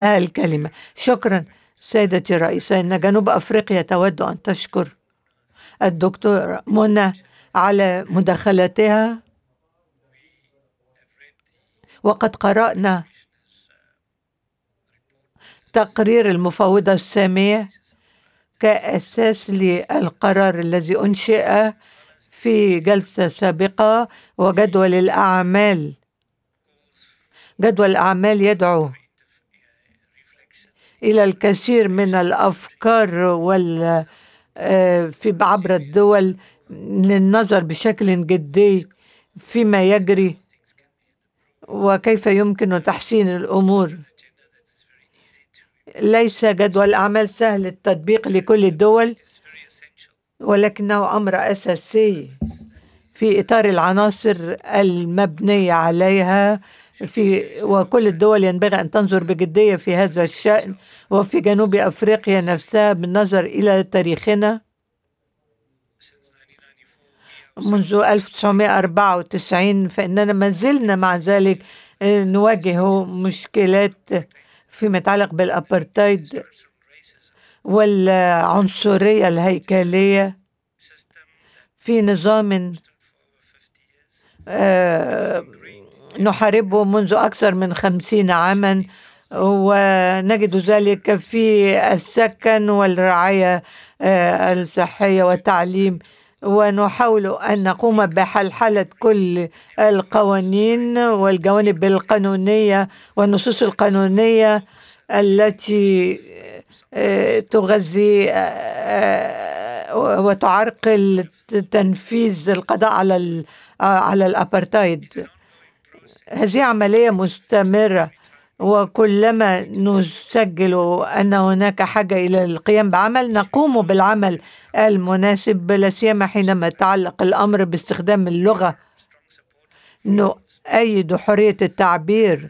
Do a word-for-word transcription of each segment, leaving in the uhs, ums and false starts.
الكلمة. شكرا سيدتي الرئيسة. إن جنوب أفريقيا تود أن تشكر الدكتور منى على مداخلتها، وقد قرأنا تقرير المفوضة السامية كأساس للقرار الذي أنشئ في جلسة سابقة. وجدول الأعمال جدول الأعمال يدعو إلى الكثير من الأفكار وال في عبر الدول للنظر بشكل جدي فيما يجري وكيف يمكن تحسين الأمور. ليس جدول أعمال سهل التطبيق لكل الدول، ولكنه أمر أساسي في إطار العناصر المبنية عليها في وكل الدول ينبغي أن تنظر بجدية في هذا الشأن. وفي جنوب أفريقيا نفسها بالنظر إلى تاريخنا منذ ألف وتسعمائة وأربعة وتسعين، فإننا ما زلنا مع ذلك نواجه مشكلات فيما يتعلق بالأبرتايد والعنصرية الهيكلية في نظام نحاربه منذ أكثر من خمسين عاما، ونجد ذلك في السكن والرعاية الصحية والتعليم. ونحاول أن نقوم بحلحلة كل القوانين والجوانب القانونية والنصوص القانونية التي تغذي وتعرقل تنفيذ القضاء على على الأبرتايد. هذه عملية مستمرة، وكلما نسجل أن هناك حاجة إلى القيام بعمل نقوم بالعمل المناسب، لا سيما حينما يتعلق الأمر باستخدام اللغة. نؤيد حرية التعبير،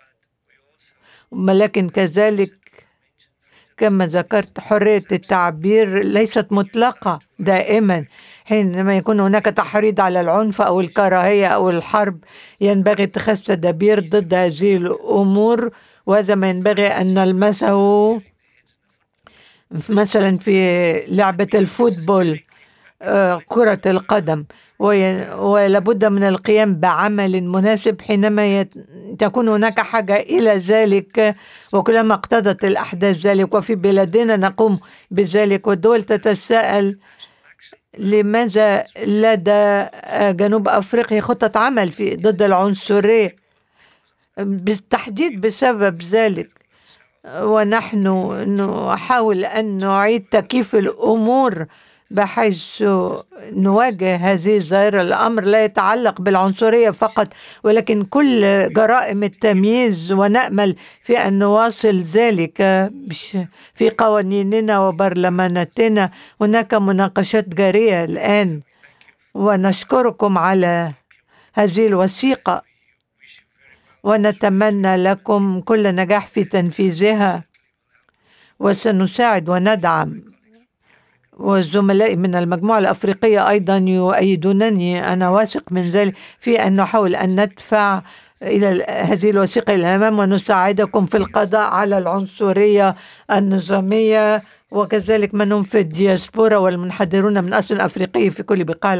ولكن كذلك كما ذكرت حرية التعبير ليست مطلقة دائما. حينما يكون هناك تحريض على العنف أو الكراهية أو الحرب ينبغي اتخاذ تدابير ضد هذه الأمور، وهذا ما ينبغي أن نلمسه مثلا في لعبة الفوتبول، كرة القدم. ولابد من القيام بعمل مناسب حينما تكون هناك حاجة إلى ذلك، وكلما اقتضت الأحداث ذلك. وفي بلادنا نقوم بذلك، والدول تتساءل لماذا لدى جنوب أفريقيا خطة عمل في ضد العنصرية، بالتحديد بسبب ذلك. ونحن نحاول أن نعيد تكييف الأمور بحيث نواجه هذه الظاهرة. الأمر لا يتعلق بالعنصرية فقط، ولكن كل جرائم التمييز، ونأمل في أن نواصل ذلك في قوانيننا وبرلماناتنا. هناك مناقشات جارية الآن، ونشكركم على هذه الوثيقة، ونتمنى لكم كل نجاح في تنفيذها، وسنساعد وندعم. والزملاء من المجموعة الأفريقية أيضا يؤيدونني، أنا واثق من ذلك، في أن نحاول أن ندفع إلى هذه الوثيقة إلى الأمام، ونساعدكم في القضاء على العنصرية النظامية، وكذلك من هم في الدياسبورا والمنحدرون من أصل أفريقي في كل بقاع